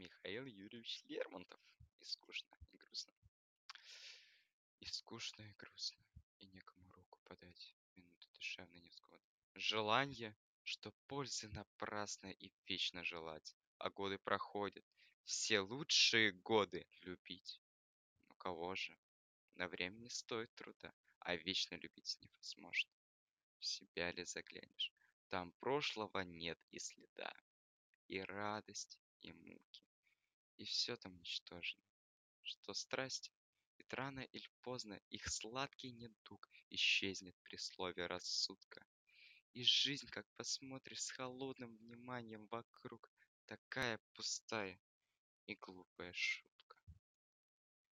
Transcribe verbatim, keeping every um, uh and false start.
Михаил Юрьевич Лермонтов. И скучно, и грустно. И скучно, и грустно, и некому руку подать в минуты душевной невзгоды. Желание, что пользы напрасно и вечно желать, а годы проходят, все лучшие годы любить. Но кого же? На время не стоит труда, а вечно любить невозможно. В себя ли заглянешь? Там прошлого нет и следа, и радость, и муки, и все там ничтожно. Что страсти? Ведь рано или поздно их сладкий недуг исчезнет при слове рассудка. И жизнь, как посмотришь с холодным вниманием вокруг, такая пустая и глупая шутка.